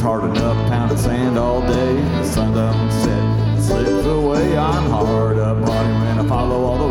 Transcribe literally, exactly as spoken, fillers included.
hard enough, pounding sand all day. The sun don't set, slips away. I'm hard up, honey, when I follow all the